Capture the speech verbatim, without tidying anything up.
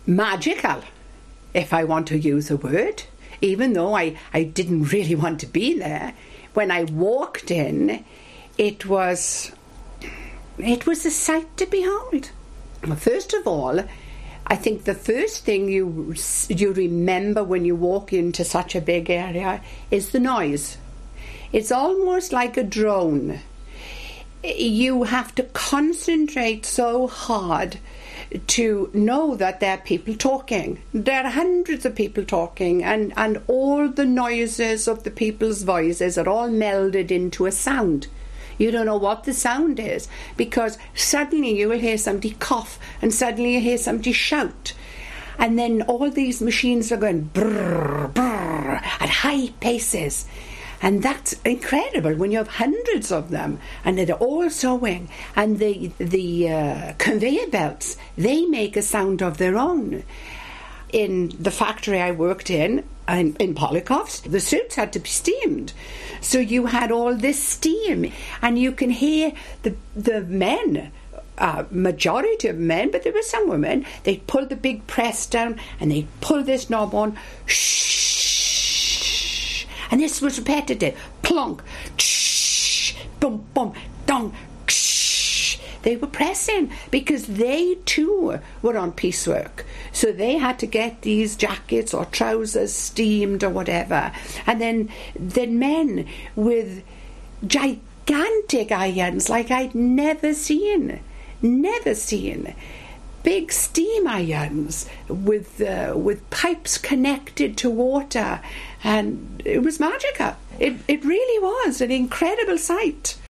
magical, if I want to use a word, even though I, I didn't really want to be there. When I walked in, it was it was a sight to behold. First of all, I think the first thing you you remember when you walk into such a big area is the noise. It's almost like a drone. You have to concentrate so hard to know that there are people talking. There are hundreds of people talking, and, and all the noises of the people's voices are all melded into a sound. You don't know what the sound is, because suddenly you will hear somebody cough, and suddenly you hear somebody shout. And then all these machines are going brrr, brrr, at high paces. And that's incredible when you have hundreds of them and they're all sewing. And the, the uh, conveyor belts, they make a sound of their own. In the factory I worked in, in, in Polikov's, the suits had to be steamed. So you had all this steam, and you can hear the, the men, uh, majority of men, but there were some women, they'd pull the big press down and they'd pull this knob on, shh. And this was repetitive. Plonk, shh, boom, boom, dong, shh. They were pressing because they too were on piecework. So they had to get these jackets or trousers steamed or whatever. And then, then men with gigantic irons like I'd never seen. Never seen. Big steam irons with uh, with pipes connected to water, and it was magical. It it really was an incredible sight.